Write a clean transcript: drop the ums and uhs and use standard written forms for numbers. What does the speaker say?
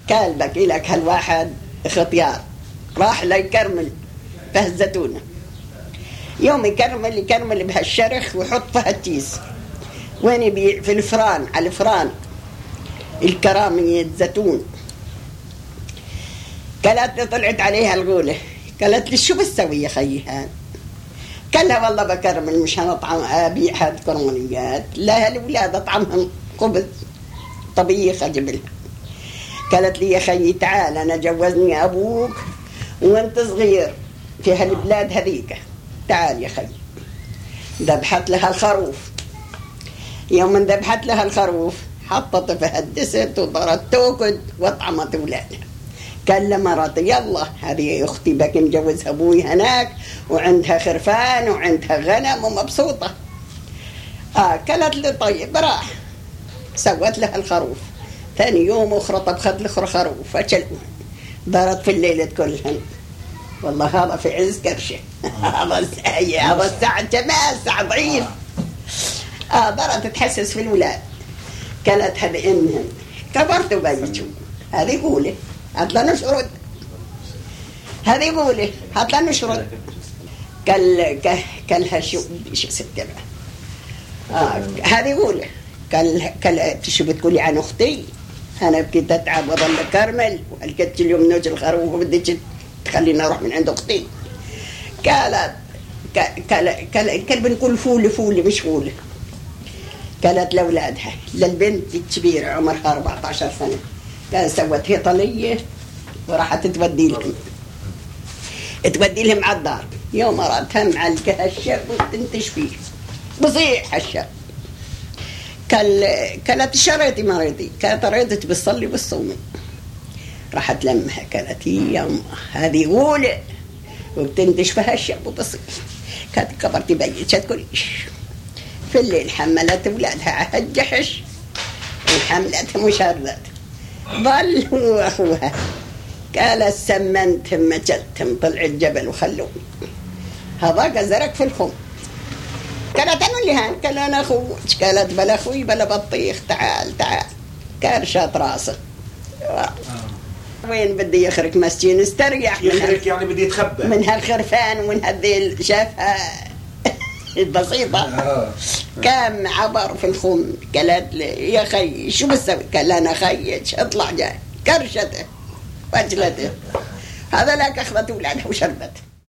قال بقي لك هالواحد اختيار، راح ليكرمل به الزيتونة. يوم يكرمل بهالشرخ ويحط فيها التيس، وين يبيع في الفران، على الفران الكرامية الزيتون. قالت لي طلعت عليها الغولة، قالت لي شو بتسوي يا خيي هان؟ قال لها والله بكرمل مش هنطعم أبيع هاد الكرمليات، لا الأولاد أطعمهم خبز طبيخ أجيب لها. قالت لي يا خيي تعال أنا جوزني أبوك وأنت صغير في هالبلاد هذيك، تعال يا خيي. ذبحت لها الخروف. يوم ذبحت لها الخروف حطت فيها الدست وضرت توكد وطعمت أولادها. قال لمراتي يلا هذه أختي بك مجوز أبوي هناك وعندها خرفان وعندها غنم ومبسوطة. قالت لي طيب راح سوت لها الخروف. ثاني يوم أخرى طبخت لها خروف فشلوا ضرت في الليلة كلهن. والله هذا في عز كرشه. هذا الساعة جمال الساعة ضعيف. ضرت تحسس في الولاد. قالت هذا إنهم كبرت وبيتوا هذه قولي هات لنا شرود، هذه قولي هات لنا شرود. قالها شو ستة هذه قولي قال شو بتقولي عن أختي؟ أنا بدي أتعب وظل كرمل وهلقيت اليوم نوج الخروف وبدي تخليني أروح من عند أختي. قالت بنقول فولي مش فولي. قالت لأولادها للبنت الكبيرة عمرها 14 سنة، قال سوت هيطلية وراحت تودي لهم على الدار. يوم راتها معلقة الشاب وتنتش فيه بصيح الشاب. قالت شريتي مريضي، كانت ريضت بالصلي والصوم. راحت لمها قالت يا أمه هذه غولة وبتنتش فيها الشاب وبصيح. كانت كبرتي بيت كلش. في الليل حملت أولادها على الجحش وحملتهم وشردت. ظل هو أخوها قال سمنتهم مجلتهم طلع الجبل وخلوني. هذا قزرك في الخم. قالت أنا اللي هان؟ قال أنا أخوك. قالت بلا أخوي بلا بطيخ تعال كارشات راسه. وين بدي يخرج مسكين استريح يخرج يعني بدي يتخبى من هالخرفان ومن هذه شافها البسيطة. كان عبر في الخم. قالت لي يا خي شو بتسوي؟ قال أنا خيج اطلع جاي كرشته وجلته. هذا لك أخذت أولادها وشربت.